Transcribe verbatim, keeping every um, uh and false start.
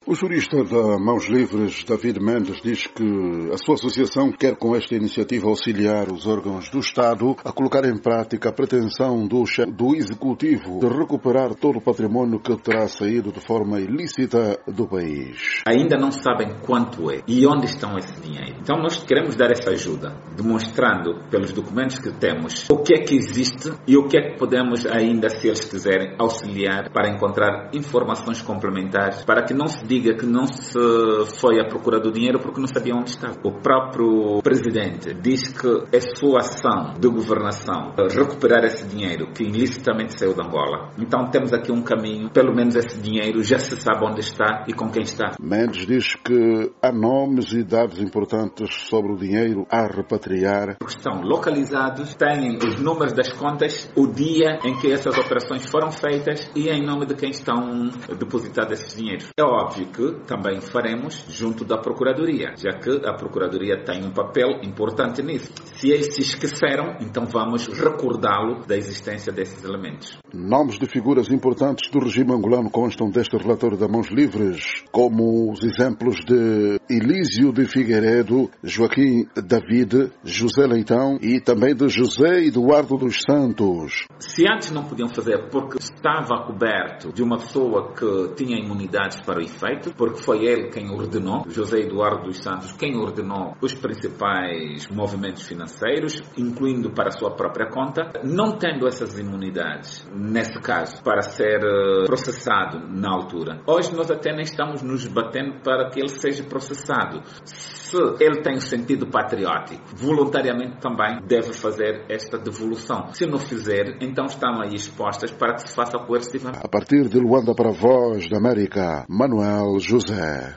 O jurista da Mãos Livres, David Mendes, diz que a sua associação quer com esta iniciativa auxiliar os órgãos do Estado a colocar em prática a pretensão do chefe do Executivo de recuperar todo o património que terá saído de forma ilícita do país. Ainda não sabem quanto é e onde estão esse dinheiro. Então nós queremos dar essa ajuda, demonstrando pelos documentos que temos o que é que existe e o que é que podemos ainda, se eles quiserem, auxiliar para encontrar informações complementares, para que não se diga diga que não se foi à procura do dinheiro porque não sabia onde estava. O próprio presidente diz que é sua ação de governação recuperar esse dinheiro que ilicitamente saiu de Angola. Então temos aqui um caminho, pelo menos esse dinheiro já se sabe onde está e com quem está. Mendes diz que há nomes e dados importantes sobre o dinheiro a repatriar. Porque estão localizados, têm os números das contas, o dia em que essas operações foram feitas e em nome de quem estão depositados esses dinheiros. É óbvio que também faremos junto da Procuradoria, já que a Procuradoria tem um papel importante nisso. Se eles se esqueceram, então vamos recordá-lo da existência desses elementos. Nomes de figuras importantes do regime angolano constam deste relatório da Mãos Livres, como os exemplos de Elísio de Figueiredo, Joaquim David, José Leitão e também de José Eduardo dos Santos. Se antes não podiam fazer porque estava coberto de uma pessoa que tinha imunidades para o efeito, porque foi ele quem ordenou, José Eduardo dos Santos, quem ordenou os principais movimentos financeiros, incluindo para a sua própria conta, não tendo essas imunidades, nesse caso, para ser processado na altura. Hoje nós até nem estamos nos batendo para que ele seja processado. Se ele tem o sentido patriótico, voluntariamente também deve fazer esta devolução. Se não fizer, então estão aí expostas para que se faça coercivamente. A partir de Luanda para a Voz da América, Manuel José.